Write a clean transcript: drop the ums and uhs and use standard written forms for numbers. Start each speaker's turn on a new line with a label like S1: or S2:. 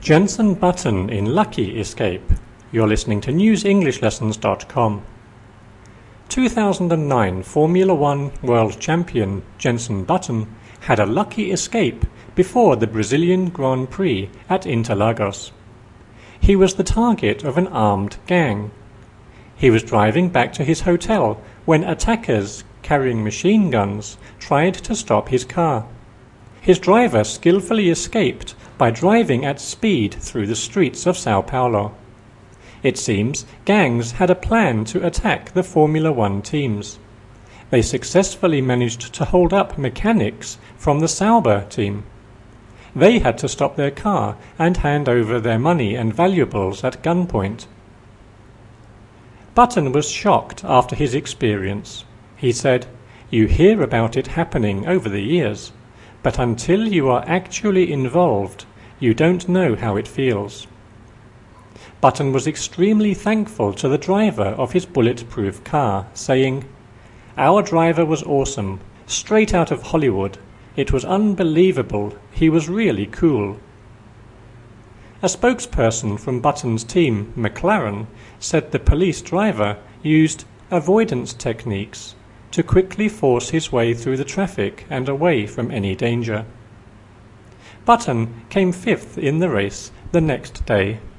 S1: Jenson Button in lucky escape. You're listening to newsenglishLessons.com. 2009 Formula One World Champion Jenson Button had a lucky escape before the Brazilian Grand Prix at Interlagos. He was the target of an armed gang. He was driving back to his hotel when attackers carrying machine guns tried to stop his car. His driver skillfully escaped by driving at speed through the streets of São Paulo. It seems gangs had a plan to attack the Formula One teams. They successfully managed to hold up mechanics from the Sauber team. They had to stop their car and hand over their money and valuables at gunpoint. Button was shocked after his experience. He said, "You hear about it happening over the years, but until you are actually involved, you don't know how it feels." Button was extremely thankful to the driver of his bulletproof car, saying, "Our driver was awesome, straight out of Hollywood. It was unbelievable. He was really cool." A spokesperson from Button's team, McLaren, said the police driver used avoidance techniques to quickly force his way through the traffic and away from any danger. Button came fifth in the race the next day.